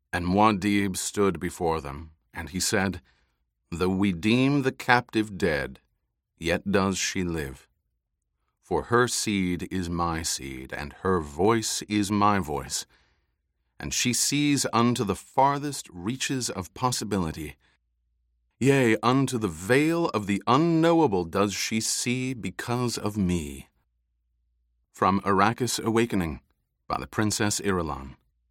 And Muad'Dib stood before them, and he said, "Though we deem the captive dead, yet does she live. For her seed is my seed, and her voice is my voice. And she sees unto the farthest reaches of possibility. Yea, unto the veil of the unknowable does she see because of me." From Arrakis Awakening, by the Princess Irulan.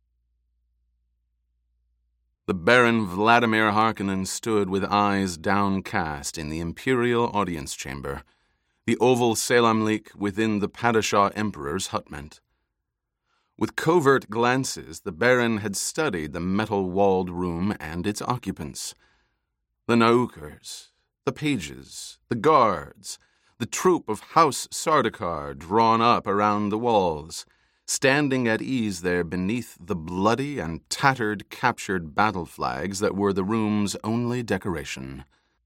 The Baron Vladimir Harkonnen stood with eyes downcast in the imperial audience chamber, the oval Selamlik within the Padishah Emperor's hutment. With covert glances, the Baron had studied the metal-walled room and its occupants. The Naukers, the pages, the guards, the troop of House Sardaukar drawn up around the walls, standing at ease there beneath the bloody and tattered captured battle flags that were the room's only decoration.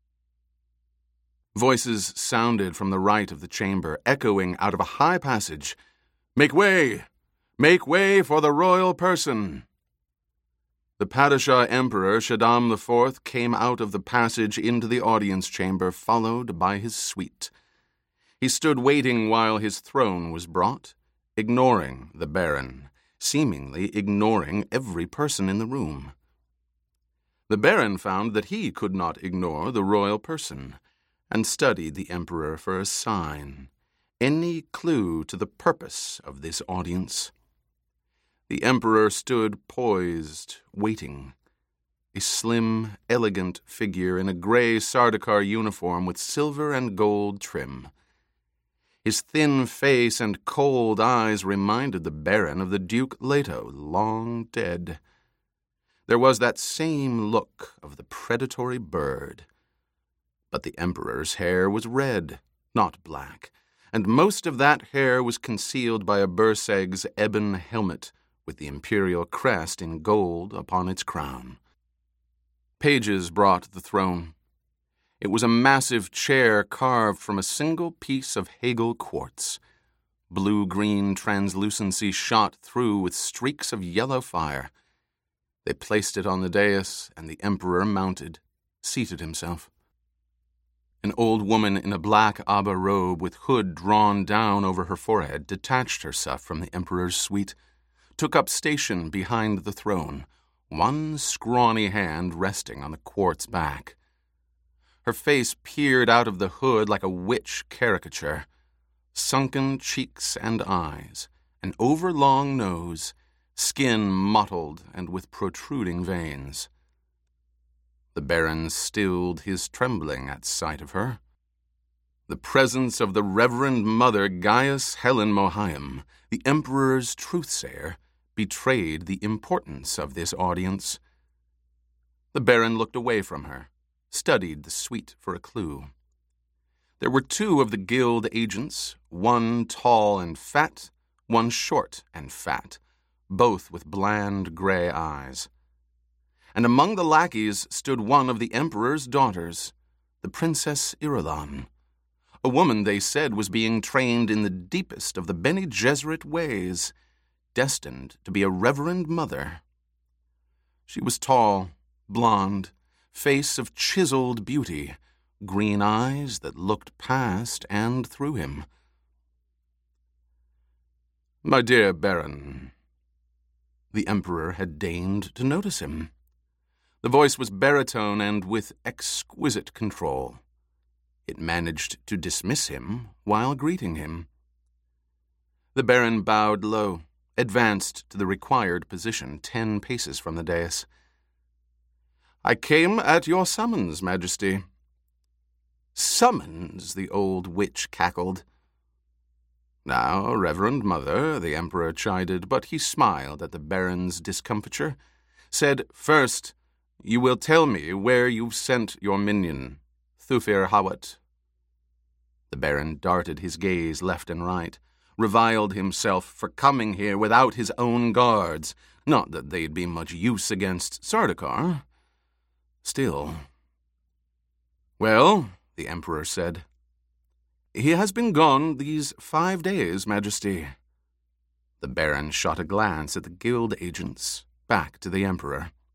Voices sounded from the right of the chamber, echoing out of a high passage, "Make way! Make way for the royal person!" The Padishah Emperor Shaddam IV came out of the passage into the audience chamber, followed by his suite. He stood waiting while his throne was brought, ignoring the Baron, seemingly ignoring every person in the room. The Baron found that he could not ignore the royal person, and studied the Emperor for a sign, any clue to the purpose of this audience. The Emperor stood poised, waiting, a slim, elegant figure in a gray Sardaukar uniform with silver and gold trim. His thin face and cold eyes reminded the Baron of the Duke Leto, long dead. There was that same look of the predatory bird. But the Emperor's hair was red, not black, and most of that hair was concealed by a Burseg's ebon helmet with the imperial crest in gold upon its crown. Pages brought the throne. It was a massive chair carved from a single piece of Hegel quartz. Blue-green translucency shot through with streaks of yellow fire. They placed it on the dais, and the Emperor mounted, seated himself. An old woman in a black Abba robe with hood drawn down over her forehead detached herself from the Emperor's suite, took up station behind the throne, one scrawny hand resting on the quartz back. Her face peered out of the hood like a witch caricature. Sunken cheeks and eyes, an overlong nose, skin mottled and with protruding veins. The Baron stilled his trembling at sight of her. The presence of the Reverend Mother Gaius Helen Mohiam, the Emperor's truthsayer, betrayed the importance of this audience. The Baron looked away from her, studied the suite for a clue. There were two of the guild agents, one tall and fat, one short and fat, both with bland gray eyes. And among the lackeys stood one of the Emperor's daughters, the Princess Irulan, a woman they said was being trained in the deepest of the Bene Gesserit ways, destined to be a reverend mother. She was tall, blonde, face of chiseled beauty, green eyes that looked past and through him. "My dear Baron," the Emperor had deigned to notice him. The voice was baritone and with exquisite control. It managed to dismiss him while greeting him. The Baron bowed low, advanced to the required position 10 paces from the dais. "I came at your summons, Majesty." "Summons?" the old witch cackled. "Now, Reverend Mother," the Emperor chided, but he smiled at the Baron's discomfiture, said, "First, you will tell me where you've sent your minion, Thufir Hawat." The Baron darted his gaze left and right, reviled himself for coming here without his own guards. Not that they'd be much use against Sardaukar. Still. "Well," the Emperor said, "he has been gone these 5 days, Majesty." The Baron shot a glance at the guild agents, back to the Emperor.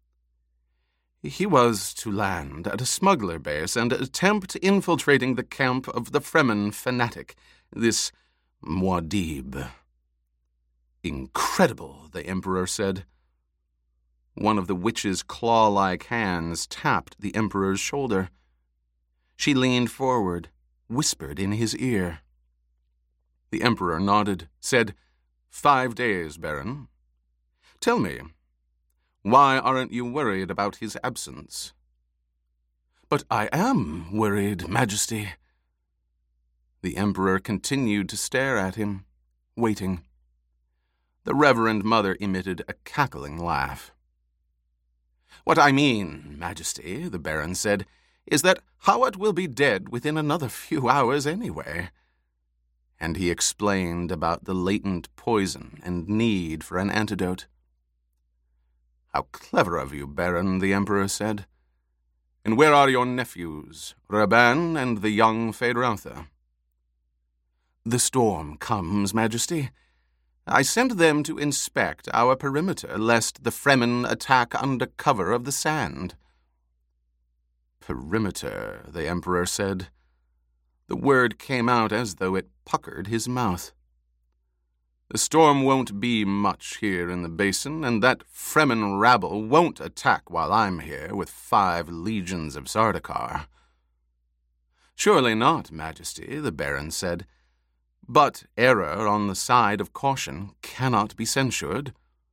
He was to land at a smuggler base and attempt infiltrating the camp of the Fremen fanatic, this Muad'Dib. Incredible, the Emperor said. One of the witch's claw-like hands tapped the Emperor's shoulder. She leaned forward, whispered in his ear. The Emperor nodded, said, 5 days, Baron. Tell me, why aren't you worried about his absence? But I am worried, Majesty. The Emperor continued to stare at him, waiting. The Reverend Mother emitted a cackling laugh. What I mean, Majesty, the Baron said, is that Hawat will be dead within another few hours anyway. And he explained about the latent poison and need for an antidote. How clever of you, Baron, the Emperor said. And where are your nephews, Rabban and the young Feyd-Rautha? The storm comes, Majesty. I sent them to inspect our perimeter, lest the Fremen attack under cover of the sand. Perimeter, the Emperor said. The word came out as though it puckered his mouth. The storm won't be much here in the basin, and that Fremen rabble won't attack while I'm here with 5 legions of Sardaukar. Surely not, Majesty, the Baron said. But error on the side of caution cannot be censured.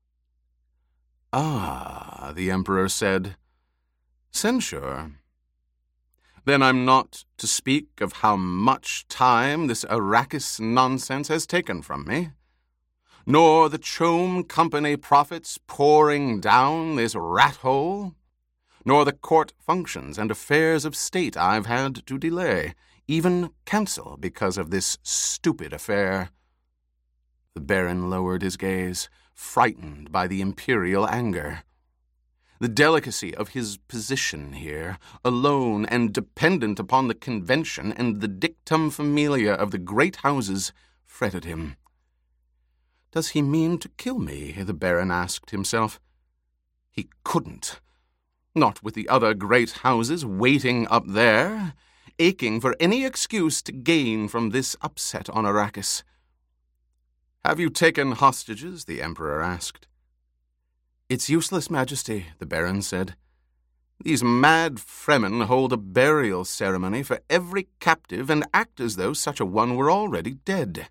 Ah, the Emperor said. Censure. Then I'm not to speak of how much time this Arrakis nonsense has taken from me, nor the Chom Company profits pouring down this rat hole, nor the court functions and affairs of state I've had to delay, even cancel because of this stupid affair. The Baron lowered his gaze, frightened by the imperial anger. The delicacy of his position here, alone and dependent upon the convention and the dictum familia of the great houses, fretted him. Does he mean to kill me? The Baron asked himself. He couldn't. Not with the other great houses waiting up there, aching for any excuse to gain from this upset on Arrakis. Have you taken hostages? The Emperor asked. It's useless, Majesty, the Baron said. These mad Fremen hold a burial ceremony for every captive and act as though such a one were already dead.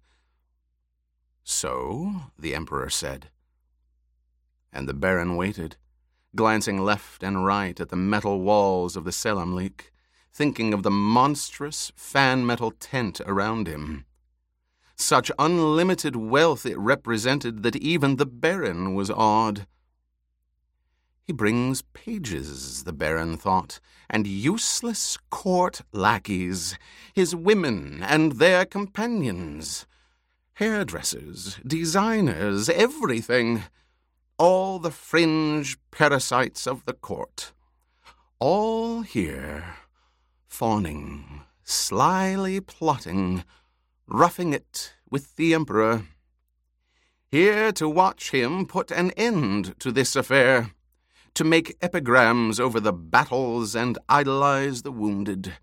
So, the Emperor said. And the Baron waited, glancing left and right at the metal walls of the Selamlik, thinking of the monstrous fan-metal tent around him. Such unlimited wealth it represented that even the Baron was awed. He brings pages, the Baron thought, and useless court lackeys, his women and their companions, hairdressers, designers, everything, all the fringe parasites of the court, all here, fawning, slyly plotting, roughing it with the Emperor. Here to watch him put an end to this affair, to make epigrams over the battles and idolize the wounded.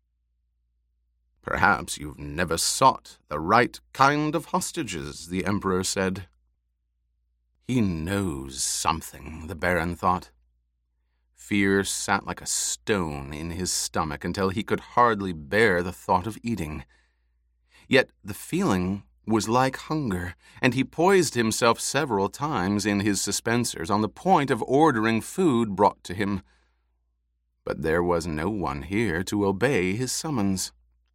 Perhaps you've never sought the right kind of hostages, the Emperor said. He knows something, the Baron thought. Fear sat like a stone in his stomach until he could hardly bear the thought of eating. Yet the feeling was like hunger, and he poised himself several times in his suspensors on the point of ordering food brought to him. But there was no one here to obey his summons.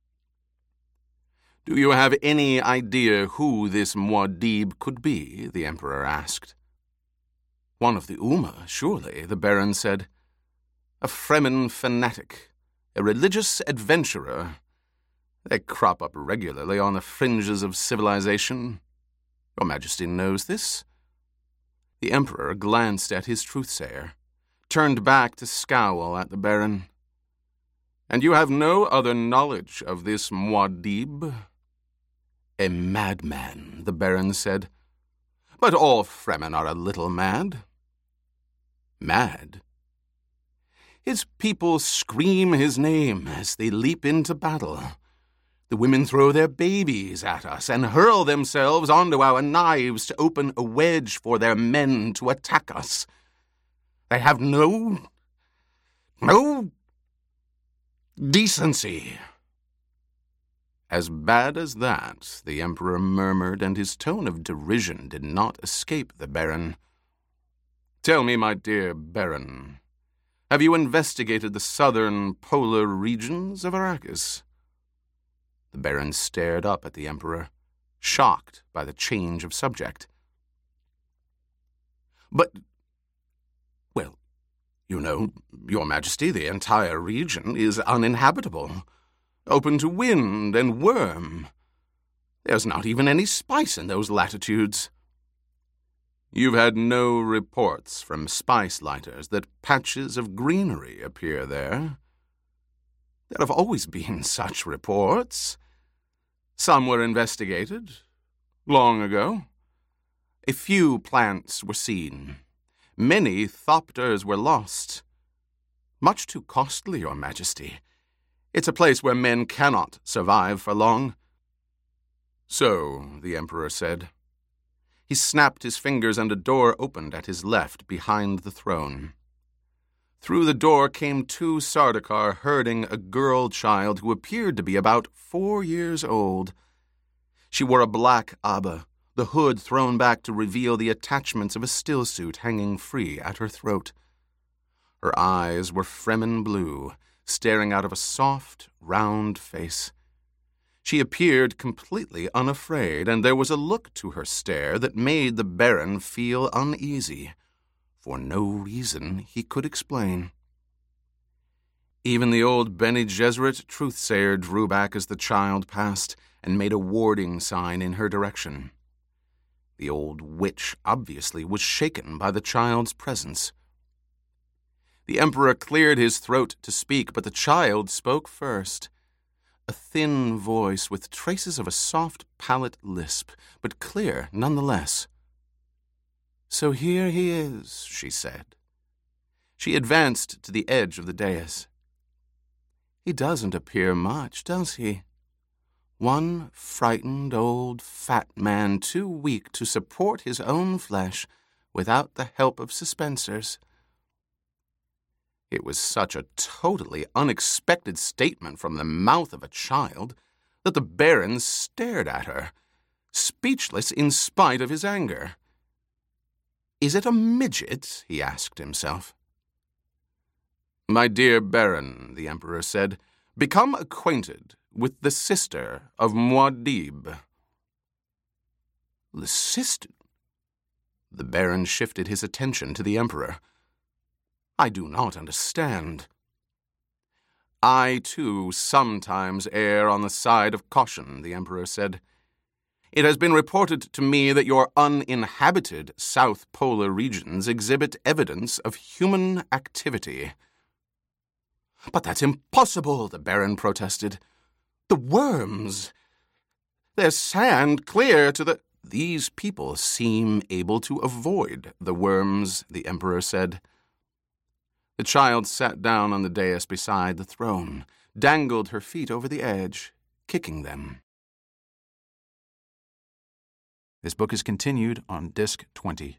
Do you have any idea who this Muad'Dib could be? The Emperor asked. One of the Umma, surely, the Baron said. A Fremen fanatic, a religious adventurer. They crop up regularly on the fringes of civilization. Your Majesty knows this. The Emperor glanced at his truthsayer, turned back to scowl at the Baron. And you have no other knowledge of this Muad'Dib? A madman, the Baron said. But all Fremen are a little mad. Mad? His people scream his name as they leap into battle. The women throw their babies at us and hurl themselves onto our knives to open a wedge for their men to attack us. They have no decency. As bad as that, the Emperor murmured, and his tone of derision did not escape the Baron. Tell me, my dear Baron, have you investigated the southern polar regions of Arrakis? The Baron stared up at the Emperor, shocked by the change of subject. But, well, you know, Your Majesty, the entire region is uninhabitable, open to wind and worm. There's not even any spice in those latitudes. You've had no reports from spice lighters that patches of greenery appear there. There have always been such reports. Some were investigated long ago. A few plants were seen. Many thopters were lost. Much too costly, Your Majesty. It's a place where men cannot survive for long. So, the Emperor said. He snapped his fingers and a door opened at his left behind the throne. Through the door came two Sardaukar herding a girl child who appeared to be about 4 years old. She wore a black abba, the hood thrown back to reveal the attachments of a stillsuit hanging free at her throat. Her eyes were Fremen blue, staring out of a soft, round face. She appeared completely unafraid, and there was a look to her stare that made the Baron feel uneasy, for no reason he could explain. Even the old Bene Gesserit truthsayer drew back as the child passed and made a warding sign in her direction. The old witch obviously was shaken by the child's presence. The Emperor cleared his throat to speak, but the child spoke first. A thin voice with traces of a soft palate lisp, but clear nonetheless. "So here he is," she said. She advanced to the edge of the dais. "He doesn't appear much, does he? One frightened old fat man too weak to support his own flesh without the help of suspensors." It was such a totally unexpected statement from the mouth of a child that the Baron stared at her, speechless in spite of his anger. "Is it a midget?" he asked himself. "My dear Baron," the Emperor said, "become acquainted with the sister of Muad'Dib." The sister? The Baron shifted his attention to the Emperor. "I do not understand." "I, too, sometimes err on the side of caution," the Emperor said. "It has been reported to me that your uninhabited South Polar regions exhibit evidence of human activity." "But that's impossible," the Baron protested. "The worms! There's sand clear to the—" "These people seem able to avoid the worms," the Emperor said. The child sat down on the dais beside the throne, dangled her feet over the edge, kicking them. This book is continued on Disc 20.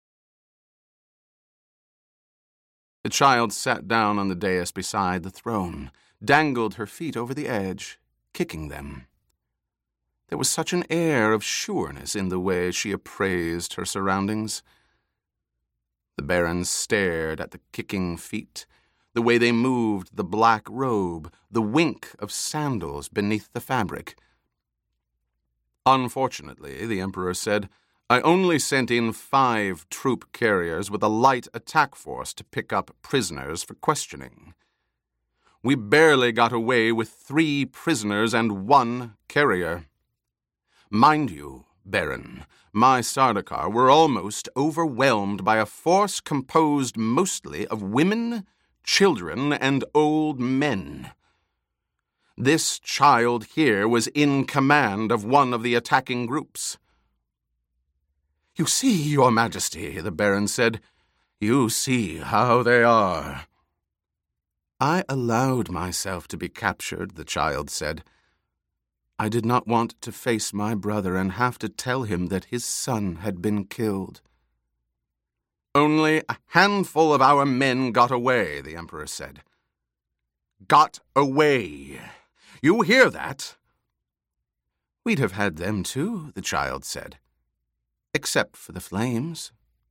The child sat down on the dais beside the throne, dangled her feet over the edge, kicking them. There was such an air of sureness in the way she appraised her surroundings. The Baron stared at the kicking feet, the way they moved the black robe, the wink of sandals beneath the fabric. "Unfortunately," the Emperor said, "I only sent in 5 troop carriers with a light attack force to pick up prisoners for questioning. We barely got away with 3 prisoners and 1 carrier. Mind you, Baron, my Sardaukar were almost overwhelmed by a force composed mostly of women, children, and old men. This child here was in command of one of the attacking groups." "You see, Your Majesty," the Baron said. "You see how they are." I allowed myself to be captured, the child said. I did not want to face my brother and have to tell him that his son had been killed. Only a handful of our men got away, the Emperor said. Got away. You hear that? We'd have had them too, the child said. Except for the flames.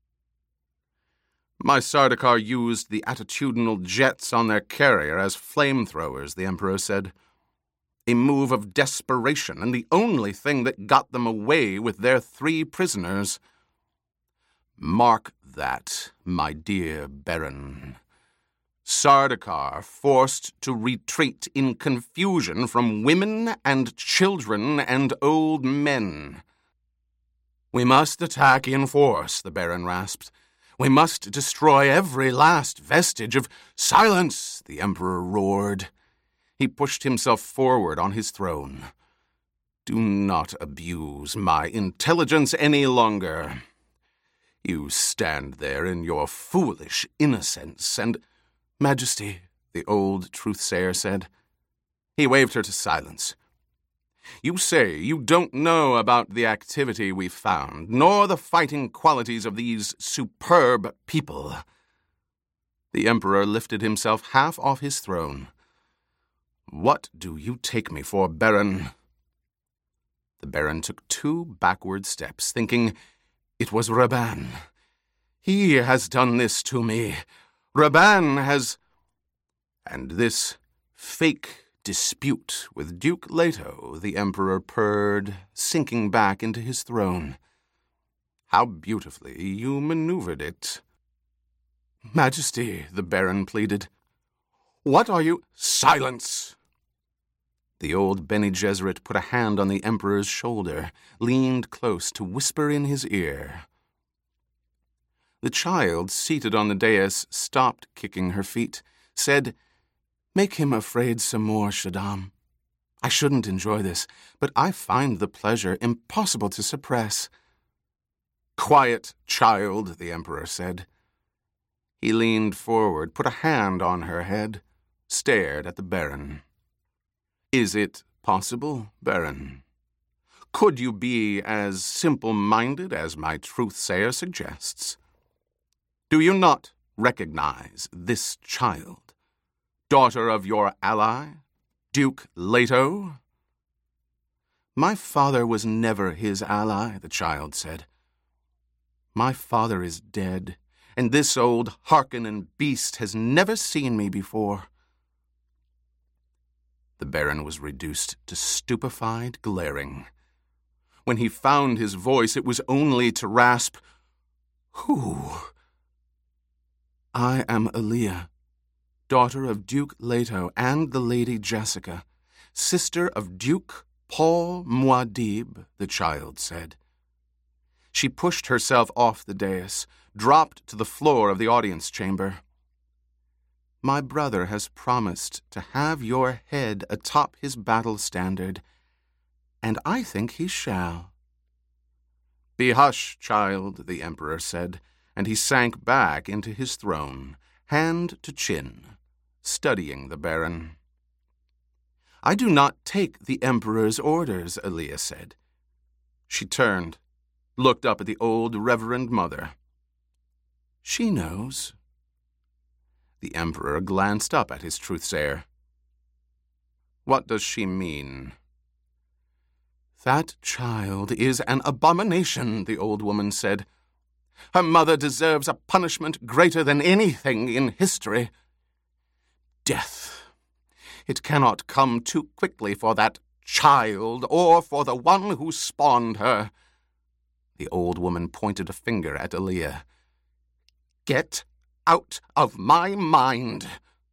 My Sardaukar used the attitudinal jets on their carrier as flamethrowers, the Emperor said. A move of desperation, and the only thing that got them away with their 3 prisoners. Mark that, my dear Baron. Sardaukar forced to retreat in confusion from women and children and old men. We must attack in force, the Baron rasped. We must destroy every last vestige of— Silence, the Emperor roared. He pushed himself forward on his throne. Do not abuse my intelligence any longer. You stand there in your foolish innocence and— Majesty, the old truthsayer said. He waved her to silence. You say you don't know about the activity we found, nor the fighting qualities of these superb people. The Emperor lifted himself half off his throne. What do you take me for, Baron? The Baron took 2 backward steps, thinking, it was Raban. He has done this to me. Raban has— And this fake dispute with Duke Leto, the Emperor purred, sinking back into his throne. How beautifully you maneuvered it. Majesty, the Baron pleaded. What are you— Silence! The old Bene Gesserit put a hand on the Emperor's shoulder, leaned close to whisper in his ear. The child, seated on the dais, stopped kicking her feet, said, Make him afraid some more, Shaddam. I shouldn't enjoy this, but I find the pleasure impossible to suppress. Quiet, child, the Emperor said. He leaned forward, put a hand on her head, stared at the Baron. Is it possible, Baron? Could you be as simple-minded as my truthsayer suggests? Do you not recognize this child, daughter of your ally, Duke Leto? My father was never his ally, the child said. My father is dead, and this old Harkonnen beast has never seen me before. The Baron was reduced to stupefied glaring. When he found his voice, it was only to rasp, Who? I am Alia, daughter of Duke Leto and the Lady Jessica, sister of Duke Paul Muad'Dib, the child said. She pushed herself off the dais, dropped to the floor of the audience chamber. My brother has promised to have your head atop his battle standard, and I think he shall. Be hush, child, the Emperor said, and he sank back into his throne, hand to chin, studying the Baron. I do not take the Emperor's orders, Alia said. She turned, looked up at the old Reverend Mother. She knows. The Emperor glanced up at his truthsayer. What does she mean? That child is an abomination, the old woman said. Her mother deserves a punishment greater than anything in history. Death. It cannot come too quickly for that child or for the one who spawned her. The old woman pointed a finger at Alia. Get out of my mind.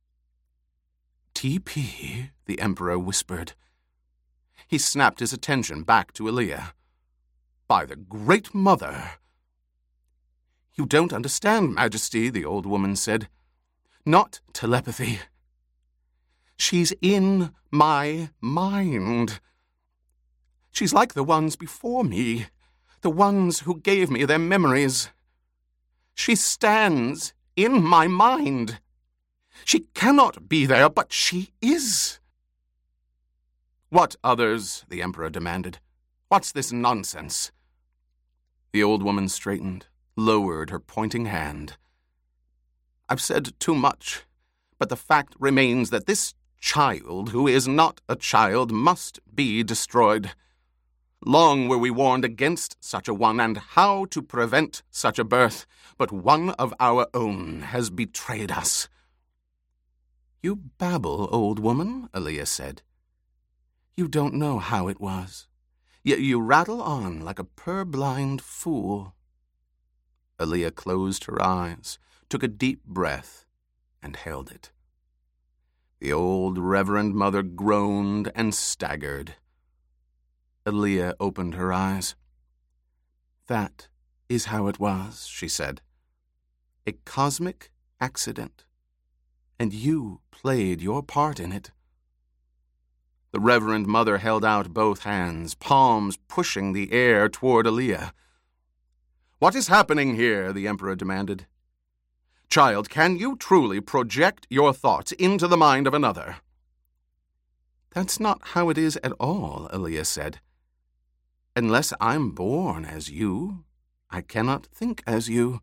TP, the Emperor whispered. He snapped his attention back to Alia. By the Great Mother. You don't understand, Majesty, the old woman said. Not telepathy. She's in my mind. She's like the ones before me, the ones who gave me their memories. She stands in my mind. She cannot be there, but she is. What others? The Emperor demanded. What's this nonsense? The old woman straightened, lowered her pointing hand. I've said too much, but the fact remains that this child, who is not a child, must be destroyed. Long were we warned against such a one and how to prevent such a birth, but one of our own has betrayed us. You babble, old woman, Aaliyah said. You don't know how it was, yet you rattle on like a purblind fool. Aaliyah closed her eyes, took a deep breath, and held it. The old Reverend Mother groaned and staggered. Aaliyah opened her eyes. That is how it was, she said. A cosmic accident. And you played your part in it. The Reverend Mother held out both hands, palms pushing the air toward Aaliyah. What is happening here? The Emperor demanded. Child, can you truly project your thoughts into the mind of another? That's not how it is at all, Aaliyah said. Unless I'm born as you, I cannot think as you.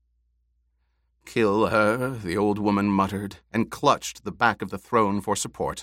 Kill her, the old woman muttered, and clutched the back of the throne for support.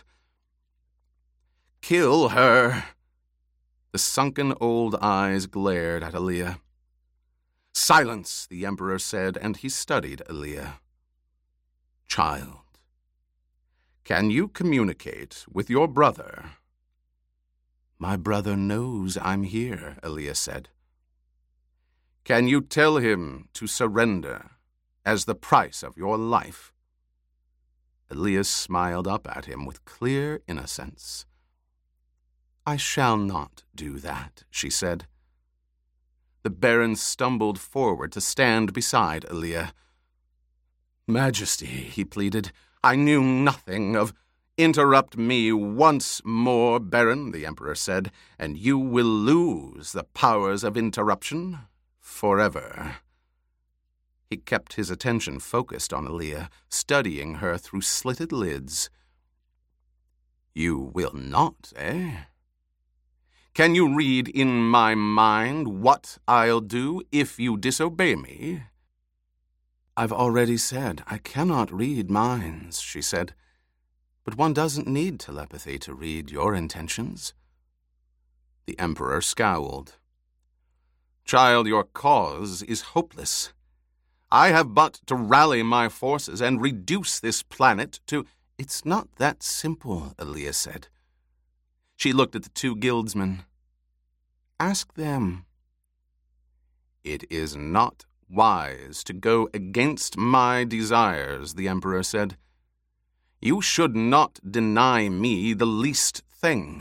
Kill her! The sunken old eyes glared at Aaliyah. Silence, the Emperor said, and he studied Aaliyah. Child, can you communicate with your brother? My brother knows I'm here, Aaliyah said. Can you tell him to surrender as the price of your life? Aaliyah smiled up at him with clear innocence. I shall not do that, she said. The Baron stumbled forward to stand beside Aaliyah. Majesty, he pleaded, I knew nothing of— Interrupt me once more, Baron, the Emperor said, and you will lose the powers of interruption forever. He kept his attention focused on Aaliyah, studying her through slitted lids. You will not, eh? Can you read in my mind what I'll do if you disobey me? I've already said I cannot read minds, she said. But one doesn't need telepathy to read your intentions. The Emperor scowled. Child, your cause is hopeless. I have but to rally my forces and reduce this planet to— It's not that simple, Aaliyah said. She looked at the two guildsmen. Ask them. It is not wise to go against my desires, the Emperor said. You should not deny me the least thing.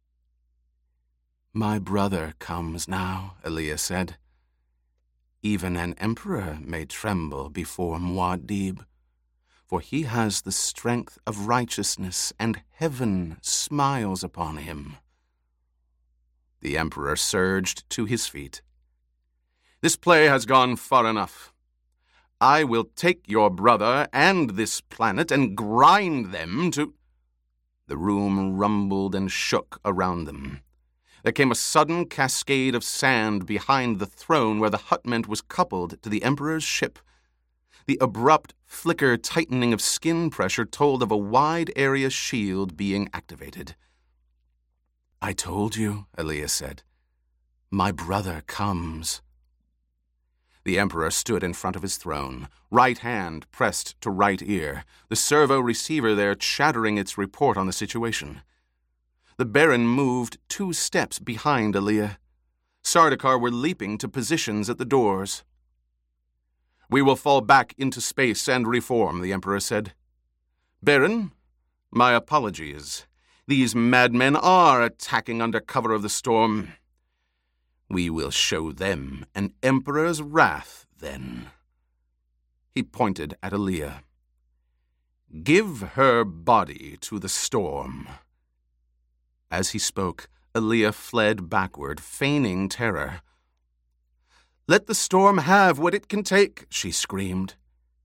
My brother comes now, Aaliyah said. Even an emperor may tremble before Muad'Dib, for he has the strength of righteousness, and heaven smiles upon him. The Emperor surged to his feet. This play has gone far enough. I will take your brother and this planet and grind them to— The room rumbled and shook around them. There came a sudden cascade of sand behind the throne where the hutment was coupled to the Emperor's ship. The abrupt flicker-tightening of skin pressure told of a wide-area shield being activated. I told you, Aaliyah said. My brother comes. The Emperor stood in front of his throne, right hand pressed to right ear, the servo receiver there chattering its report on the situation. The Baron moved 2 steps behind Aaliyah. Sardaukar were leaping to positions at the doors. We will fall back into space and reform, the Emperor said. Baron, my apologies. These madmen are attacking under cover of the storm. We will show them an emperor's wrath, then. He pointed at Aaliyah. Give her body to the storm. As he spoke, Aaliyah fled backward, feigning terror. Let the storm have what it can take, she screamed.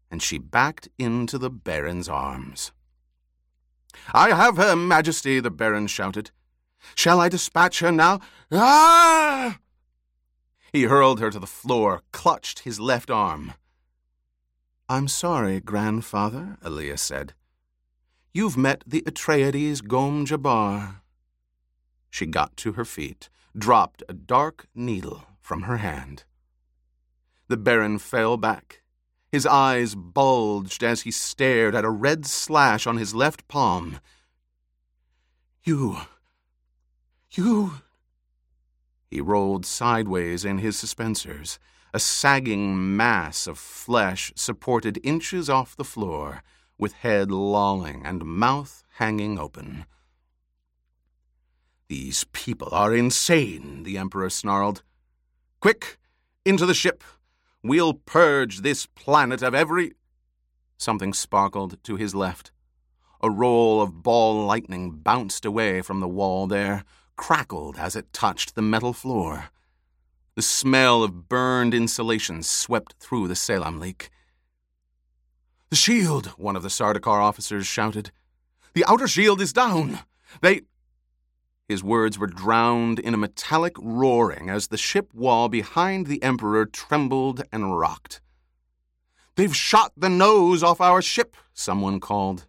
and she backed into the Baron's arms. "I have her, Majesty," the Baron shouted. "Shall I dispatch her now?" "Ah!" He hurled her to the floor, clutched his left arm. "I'm sorry, grandfather," Aaliyah said. "You've met the Atreides Gom Jabbar." She got to her feet, dropped a dark needle from her hand. The Baron fell back. His eyes bulged as he stared at a red slash on his left palm. You... He rolled sideways in his suspensors, a sagging mass of flesh supported inches off the floor, with head lolling and mouth hanging open. "These people are insane," the Emperor snarled. "Quick, into the ship! We'll purge this planet of every—" Something sparkled to his left. A roll of ball lightning bounced away from the wall there, crackled as it touched the metal floor. The smell of burned insulation swept through the Selam leak. "The shield!" one of the Sardaukar officers shouted. "The outer shield is down! They—" His words were drowned in a metallic roaring as the ship wall behind the Emperor trembled and rocked. "They've shot the nose off our ship," someone called.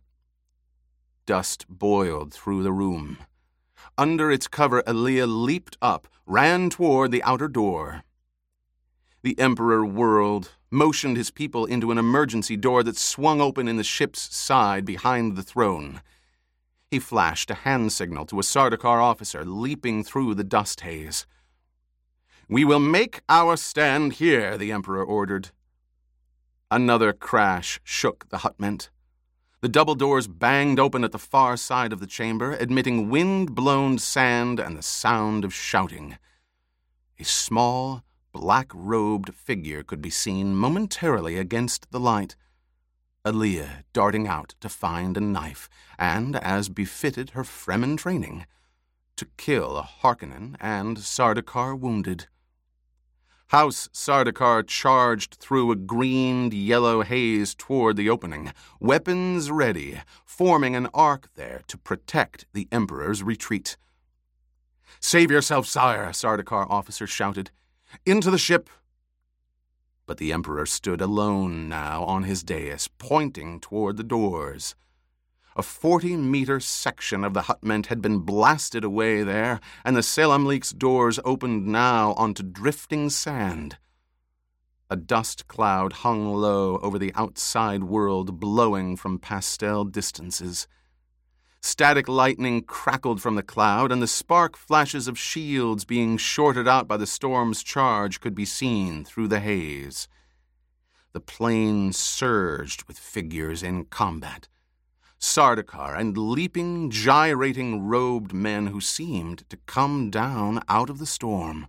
Dust boiled through the room. Under its cover, Aaliyah leaped up, ran toward the outer door. The Emperor whirled, motioned his people into an emergency door that swung open in the ship's side behind the throne. He flashed a hand signal to a Sardaukar officer leaping through the dust haze. "We will make our stand here," the Emperor ordered. Another crash shook the hutment. The double doors banged open at the far side of the chamber, admitting wind-blown sand and the sound of shouting. A small, black-robed figure could be seen momentarily against the light. Aaliyah darting out to find a knife, and, as befitted her Fremen training, to kill a Harkonnen and Sardaukar wounded. House Sardaukar charged through a green-yellow haze toward the opening, weapons ready, forming an arc there to protect the Emperor's retreat. "Save yourself, sire," a Sardaukar officer shouted. "Into the ship!" But the Emperor stood alone now on his dais, pointing toward the doors. A 40-meter section of the hutment had been blasted away there, and the Selam leak's doors opened now onto drifting sand. A dust cloud hung low over the outside world, blowing from pastel distances. Static lightning crackled from the cloud, and the spark flashes of shields being shorted out by the storm's charge could be seen through the haze. The plain surged with figures in combat. Sardaukar and leaping, gyrating, robed men who seemed to come down out of the storm.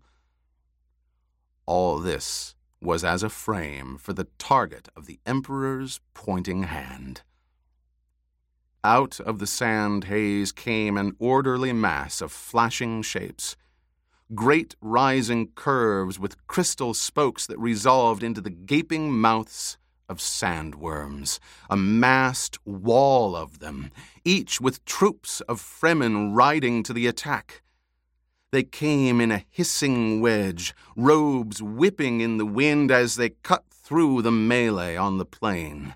All this was as a frame for the target of the Emperor's pointing hand. Out of the sand haze came an orderly mass of flashing shapes. Great rising curves with crystal spokes that resolved into the gaping mouths of sandworms, a massed wall of them, each with troops of Fremen riding to the attack. They came in a hissing wedge, robes whipping in the wind as they cut through the melee on the plain.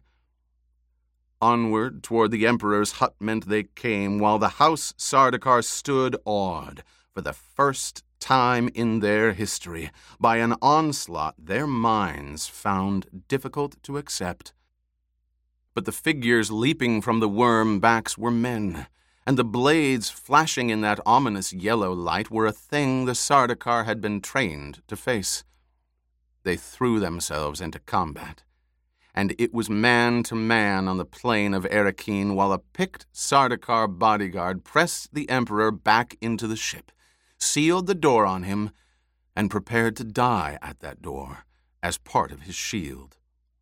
Onward toward the Emperor's hutment they came, while the House Sardaukar stood awed, for the first time in their history, by an onslaught their minds found difficult to accept. But the figures leaping from the worm backs were men, and the blades flashing in that ominous yellow light were a thing the Sardaukar had been trained to face. They threw themselves into combat, and it was man to man on the plain of Arrakeen, while a picked Sardaukar bodyguard pressed the Emperor back into the ship, sealed the door on him, and prepared to die at that door as part of his shield.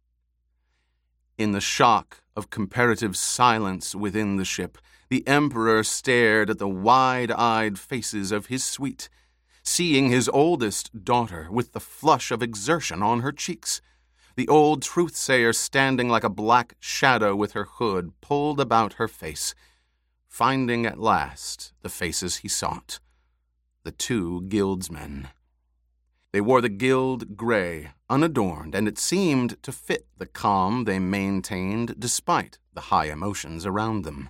In the shock of comparative silence within the ship, the Emperor stared at the wide-eyed faces of his suite, seeing his oldest daughter with the flush of exertion on her cheeks, the old truth-sayer standing like a black shadow with her hood pulled about her face, finding at last the faces he sought, the two guildsmen. They wore the guild gray, unadorned, and it seemed to fit the calm they maintained despite the high emotions around them.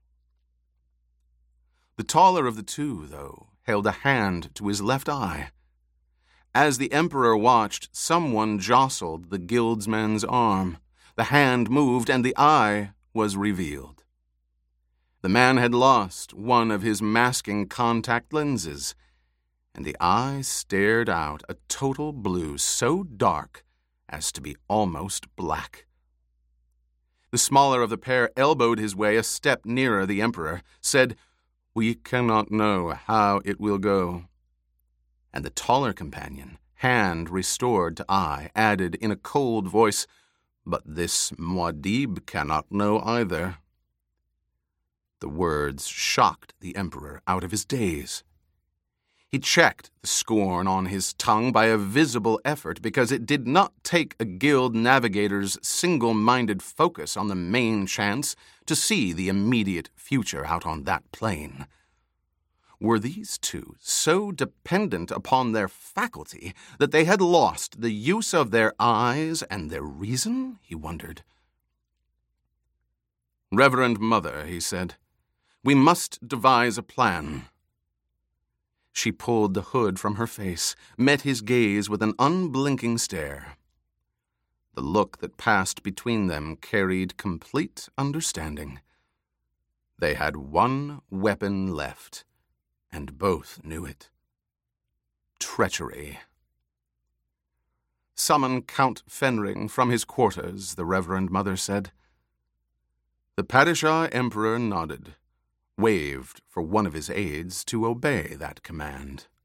The taller of the two, though, held a hand to his left eye. As the Emperor watched, someone jostled the guildsman's arm. The hand moved, and the eye was revealed. The man had lost one of his masking contact lenses, and the eye stared out a total blue so dark as to be almost black. The smaller of the pair elbowed his way a step nearer the Emperor, said, "We cannot know how it will go." And the taller companion, hand restored to eye, added in a cold voice, "But this Muad'Dib cannot know either." The words shocked the Emperor out of his daze. He checked the scorn on his tongue by a visible effort because it did not take a guild navigator's single-minded focus on the main chance to see the immediate future out on that plain. Were these two so dependent upon their faculty that they had lost the use of their eyes and their reason? He wondered. "Reverend Mother," he said, "we must devise a plan." She pulled the hood from her face, met his gaze with an unblinking stare. The look that passed between them carried complete understanding. They had one weapon left, and both knew it. Treachery. "Summon Count Fenring from his quarters," the Reverend Mother said. The Padishah Emperor nodded, waved for one of his aides to obey that command.